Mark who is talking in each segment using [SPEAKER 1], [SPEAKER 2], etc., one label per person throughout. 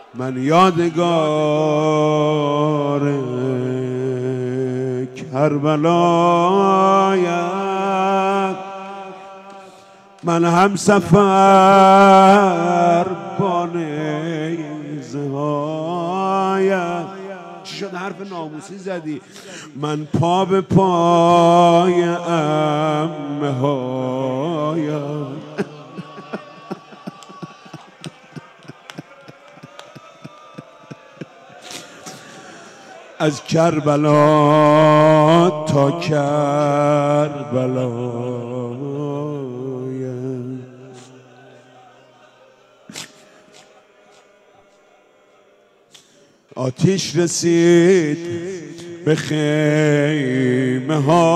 [SPEAKER 1] من یادگار کربلایم، من هم سفر با نیزه هایم. چی شد حرف ناموسی زدی؟ من پا به پای عمه هایم. از کربلا تا کربلا آتیش رسید به خیمه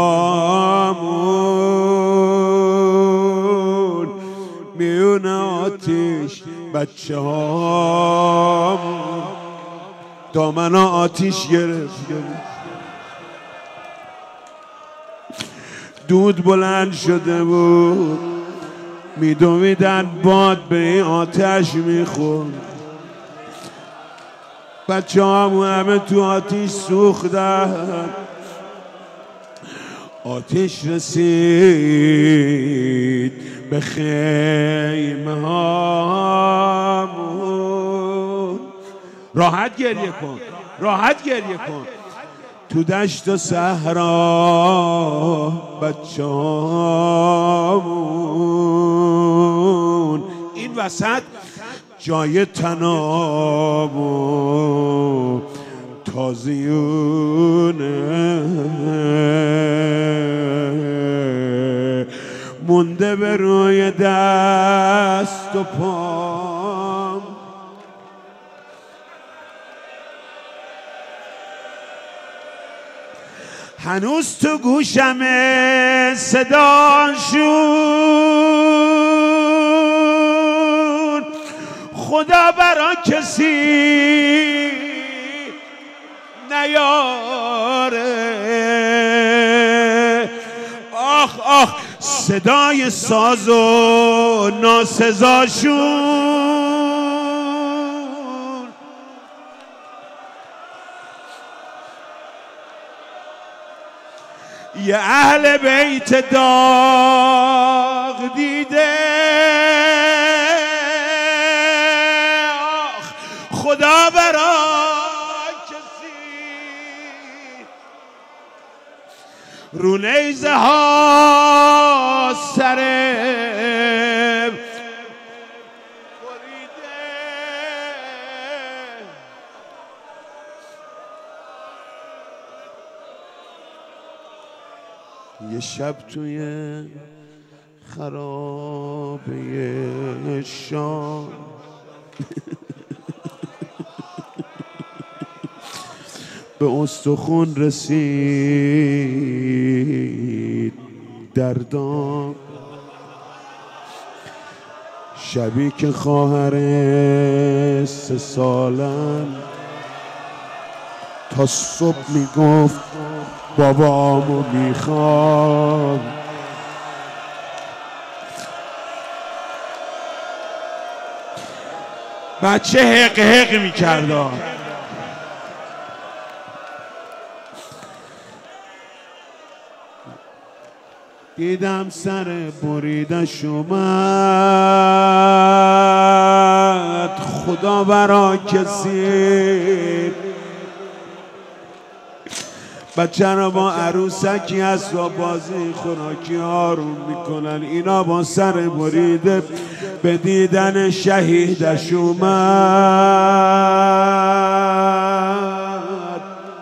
[SPEAKER 1] هامون، میون آتیش بچه هامون دامن آتیش گرفته بود، دود بلند شده بود، میدویدن باد به این آتش میخورد. بچه همه تو آتیش سوختن. آتیش رسید به خیمه هامون. راحت گریه کن، راحت گریه کن. تو دشت و صحرا بچه هامون، این وسط جای تناب و تازیونه مونده به روی دست و پام. هنوز تو گوشم صداشون، خدا برا کسی نیاره. آخ آخ صدای ساز و ناسزاشون. یه اهل بیت داغ دیده، آخ خدا برای کسی رو نیزه ها سر بریده. یه شب توی خرابه شام به استخون رسید دردام. شبی که خواهر 3 سالم تا صبح میگفت بابامو میخوام. بچه حق حق میکرد. دیدم سر بریدش اومد، خدا برا کسی بچه رو با عروسکی هست و بازی خوراکی آروم میکنن. اینا با سر بریده به دیدن شهیدش اومد.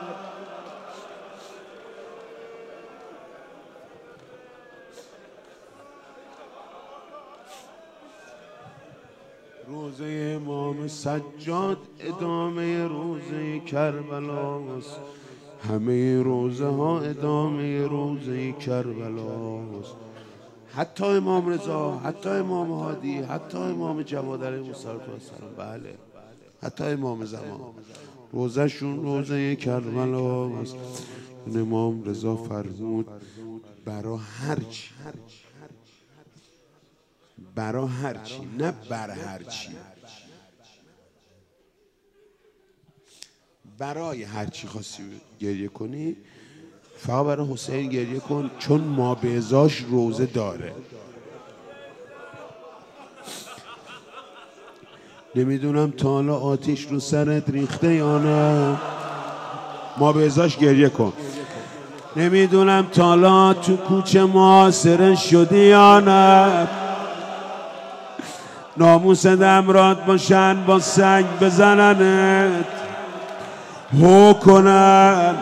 [SPEAKER 1] روزه امام سجاد ادامه روزه کربلاست. همه روزه ها ادامه روزه کربلاست. حتی امام رضا، حتی امام هادی، حتی امام جواد علیه السلام، بله حتی امام زمان روزه شون روزه کربلاست. امام رضا فرمود برا هرچی، برا هرچی نه بر هرچی، برای هر چی خواستی گریه کنی فقط برای حسین گریه کن، چون ما به ازاش روزه داره. نمیدونم تا حالا آتیش رو سرت ریخته یا نه، ما به ازاش گریه کن. نمیدونم تا حالا تو کوچه معاصره شدی یا نه، ناموس دمرات باشن با سنگ بزننت هو کنن.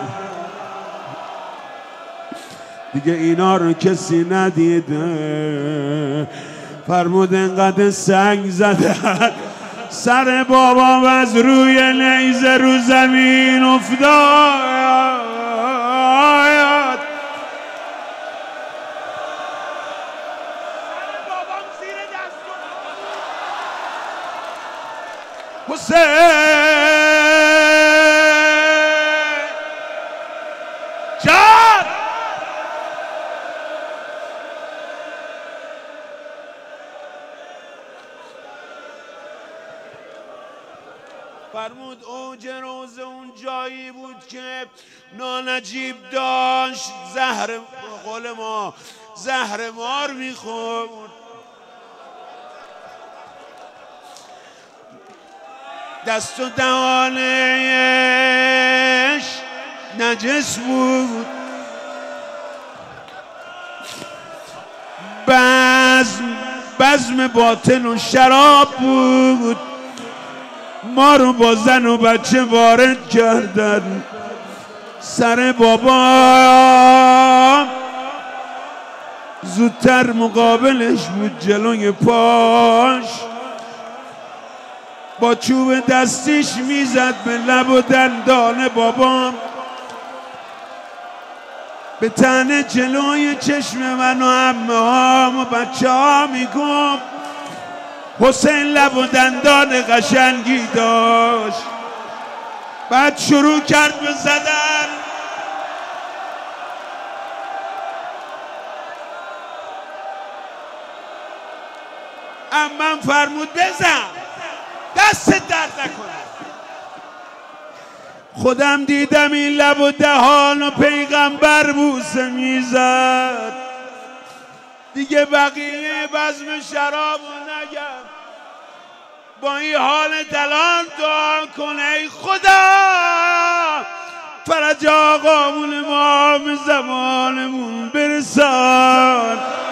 [SPEAKER 1] دیگه اینا رو کسی ندیده، فرمود انقدر سنگ زدن سر بابام از روی نیزه رو زمین افتاد. حسین جان فرمود اوج روزه اون جایی بود که نانجیب داشت زهر، قول ما زهر مار میخورد. دست و دهانش نجس بود، بزم باطن و شراب بود. ما رو با زن و بچه وارد کردن. سر بابا زودتر مقابلش بود، جلوی پاش با چوب دستیش میزد به لب و دندان بابام، به تنه جلوی چشم من و عمه هام و بچه ها میگفت حسین لب و دندان قشنگی داشت. بعد شروع کرد به زدن. عمم فرمود بزن دست درد نکنه. خودم دیدم این لب و دهان و پیغمبر بوسه میزد. دیگه بقیه بزم شراب رو نگم، با این حال دلان دعا کنه ای خدا فرج آقامون امام زمانمون برسان.